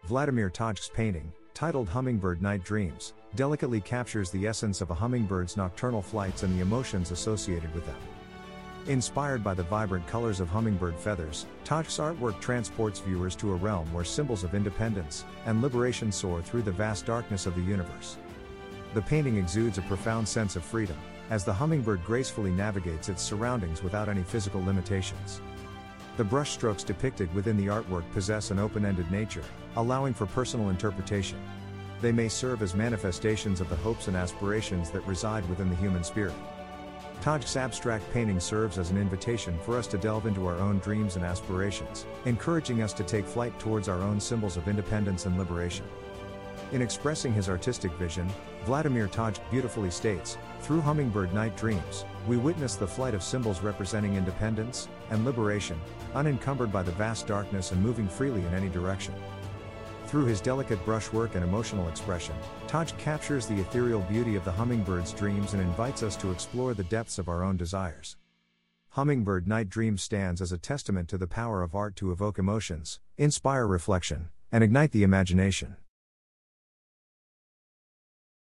Vladimir Tajc's painting, titled Hummingbird Night Dreams, delicately captures the essence of a hummingbird's nocturnal flights and the emotions associated with them. Inspired by the vibrant colors of hummingbird feathers, Tajc's artwork transports viewers to a realm where symbols of independence and liberation soar through the vast darkness of the universe. The painting exudes a profound sense of freedom, as the hummingbird gracefully navigates its surroundings without any physical limitations. The brushstrokes depicted within the artwork possess an open-ended nature, allowing for personal interpretation. They may serve as manifestations of the hopes and aspirations that reside within the human spirit. Tajc's abstract painting serves as an invitation for us to delve into our own dreams and aspirations, encouraging us to take flight towards our own symbols of independence and liberation. In expressing his artistic vision, Vladimir Tajc beautifully states, "Through Hummingbird Night Dreams, we witness the flight of symbols representing independence and liberation, unencumbered by the vast darkness and moving freely in any direction." Through his delicate brushwork and emotional expression, Tajc captures the ethereal beauty of the hummingbird's dreams and invites us to explore the depths of our own desires. Hummingbird Night Dreams stands as a testament to the power of art to evoke emotions, inspire reflection, and ignite the imagination.